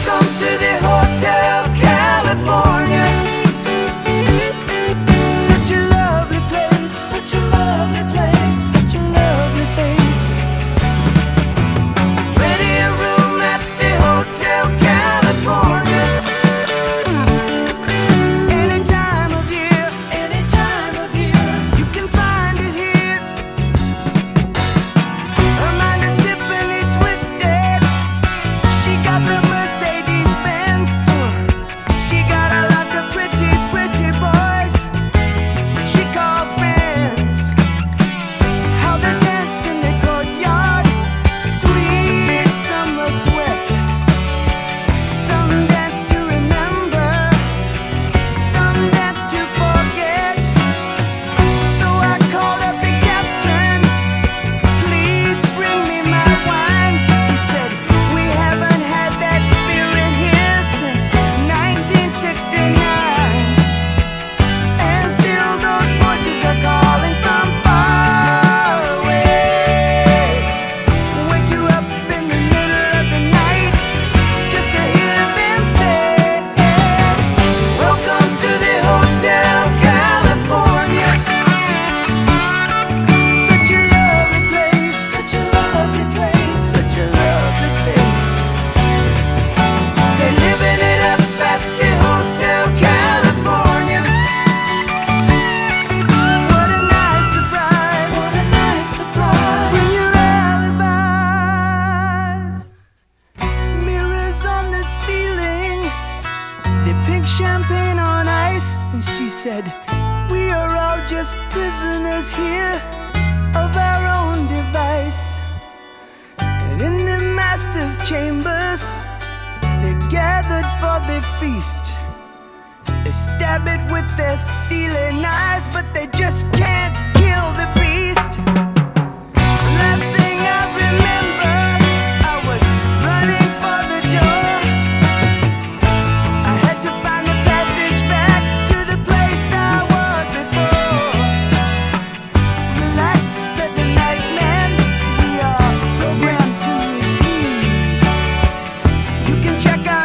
Welcome to the Hotel California. Such a lovely place, such a lovely place, such a lovely face. Plenty of room at the Hotel California. Any time of year, you can find it here. Her mind is Tiffany twisted. She got the Mercedes Benz. She got a lot of pretty, pretty boys she calls friends. How they dance in the courtyard, sweet summer sweat. Some dance to remember, some dance to forget. So I called up the captain, please bring me my wine. He said, we haven't had that spirit here since 1969. And still those voices are calling from far away. Wake you up in the middle of the night just to hear them say, welcome to the Hotel California. Such a lovely place, such a lovely place, such a lovely face. They're living it up at the Hotel California. What a nice surprise, what a nice surprise. Bring your alibis. Mirrors on the ceiling, the pink champagne on ice. And she said, we are all just prisoners here of our own device. And in the master's chambers, they're gathered for the feast. They stab it with their steely knives, but they just can't kill the beast. Last thing I remember, I was running for the door. I had to find the passage back to the place I was before. Relax, said the nightman, we are programmed to receive. You can check out